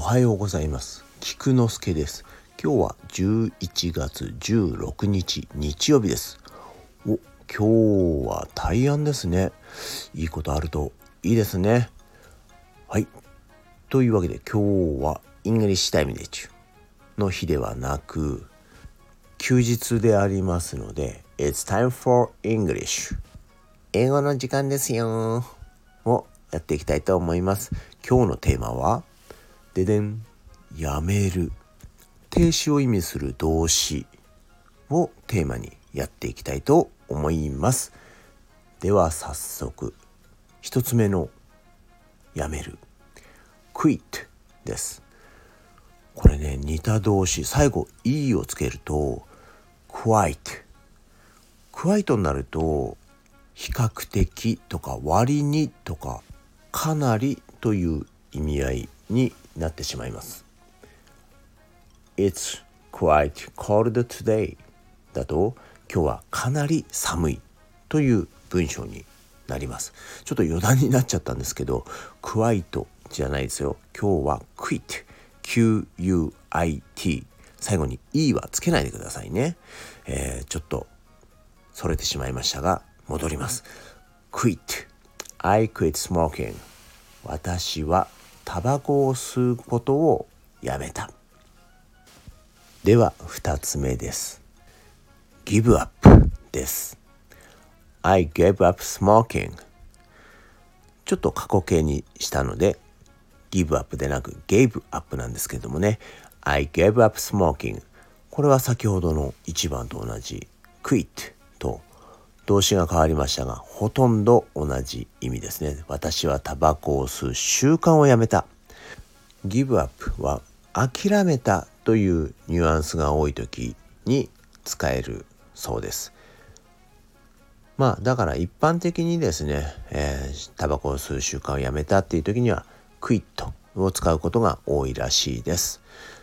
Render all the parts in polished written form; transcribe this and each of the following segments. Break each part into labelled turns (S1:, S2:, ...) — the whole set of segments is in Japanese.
S1: はようございます。菊之助です。今日は11月16日日曜日です。今日は大安ですね。いいことあるといいですね。はい。というわけで今日はイングリッシュタイムの日ではなく休日でありますので It's time for English 英語の時間ですよをやっていきたいと思います。今日のテーマはやめる、停止を意味する動詞をテーマにやっていきたいと思います。では早速一つ目のやめる quit です。これね、似た動詞最後 e をつけると quite になると比較的とか割にとかかなりという意味合いになってしまいます。It's quite cold today だと今日はかなり寒いという文章になります。ちょっと余談になっちゃったんですけど quite じゃないですよ。今日は quit Q-U-I-T 最後に E はつけないでくださいね。ちょっとそれてしまいましたが戻ります。 Quit I quit smoking 私はタバコを吸うことをやめた。では2つ目です。 Give up です。 I gave up smoking ちょっと過去形にしたので Give up でなく gave up なんですけどもね。 I gave up smoking これは先ほどの1番と同じ quit と動詞が変わりましたがほとんど同じ意味ですね。私はタバコを吸う習慣をやめた。 Give up は諦めたというニュアンスが多い時に使えるそうです。だから一般的にですね、タバコを吸う習慣をやめたっていう時には quit を使うことが多いらしいです。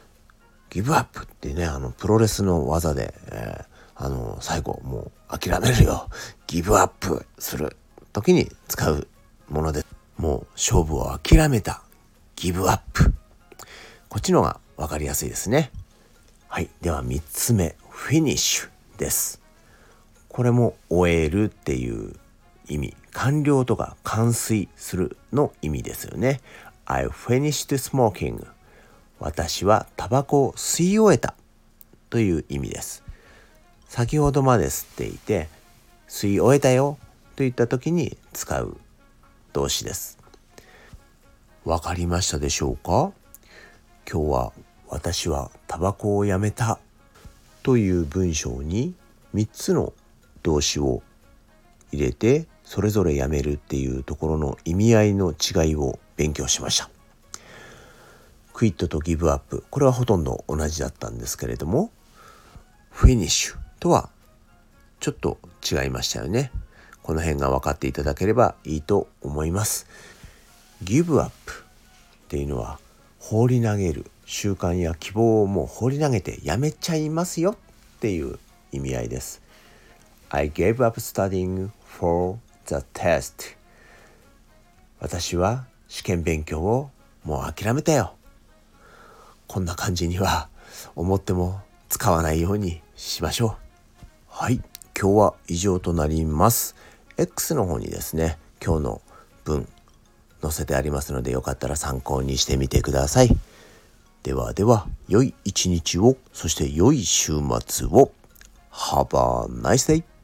S1: Give up ってね、プロレスの技で、最後もう諦めるよ Give up する時に使うもので、もう勝負を諦めた Give up、 こっちの方が分かりやすいですね。はい。では3つ目 Finish です。これも終えるっていう意味、完了とか完遂するの意味ですよね。 I finished smoking 私はタバコを吸い終えたという意味です。先ほどまで吸っていて吸い終えたよといった時に使う動詞です。わかりましたでしょうか？今日は私はタバコをやめたという文章に3つの動詞を入れてそれぞれやめるっていうところの意味合いの違いを勉強しました。クイットとギブアップ、これはほとんど同じだったんですけれども、フィニッシュとはちょっと違いましたよね。この辺が分かっていただければいいと思います。ギブアップっていうのは放り投げる、習慣や希望をもう放り投げてやめちゃいますよっていう意味合いです。I gave up studying for the test 私は試験勉強をもう諦めたよ。こんな感じには思っても使わないようにしましょう。はい、今日は以上となります。 X の方にですね、今日の文載せてありますのでよかったら参考にしてみてください。では良い一日を、そして良い週末を。Have a nice day!